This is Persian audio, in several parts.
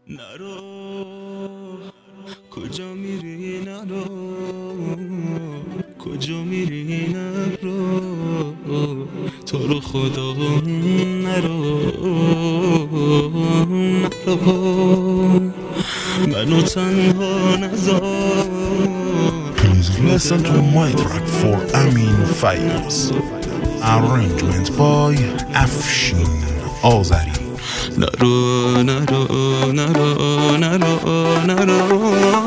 نرو کجا میری نرو کجا میری نرو تو رو خدا نرو منو تنها نذار. Please listen to my track for Amin Fayez. Arrangement by Afshin Azari. نرو نرو نرو نرو نرو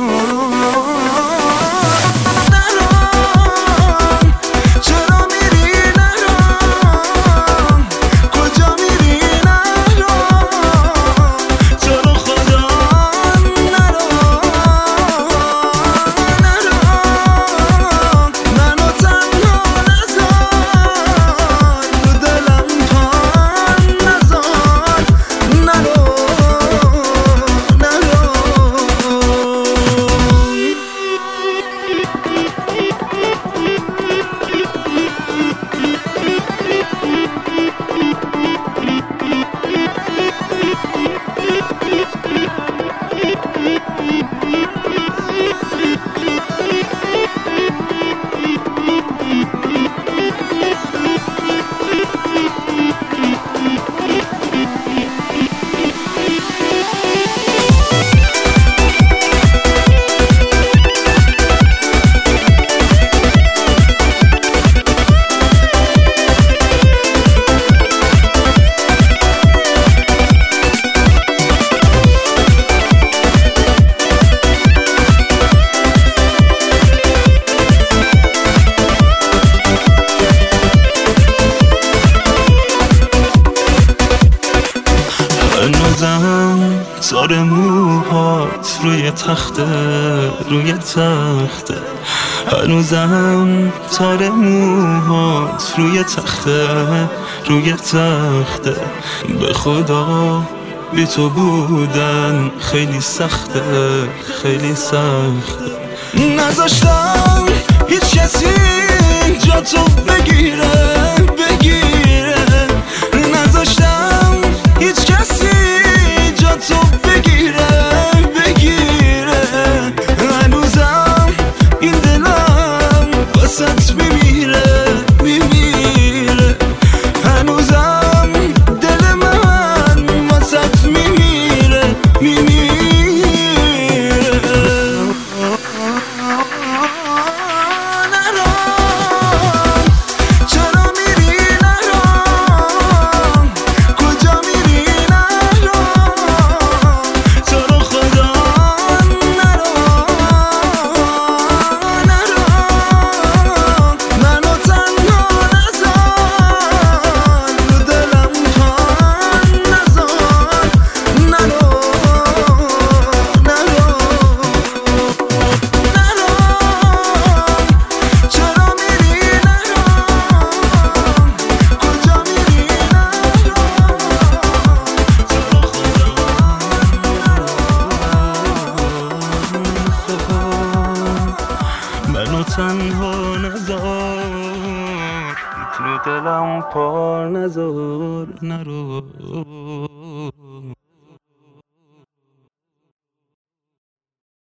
هنوزم سر موهات روی تخته هنوزم تار موهات روی تخته به خدا بی تو بودن خیلی سخته نذاشتم هیچ کسی جا تو بگیره نذاشتم هیچ کسی جا تو بگیره هنوزم این دلم واسط میمیره هنوزم دل من واسط میمیره منو تنها نذار تو دلم پار نذار نرو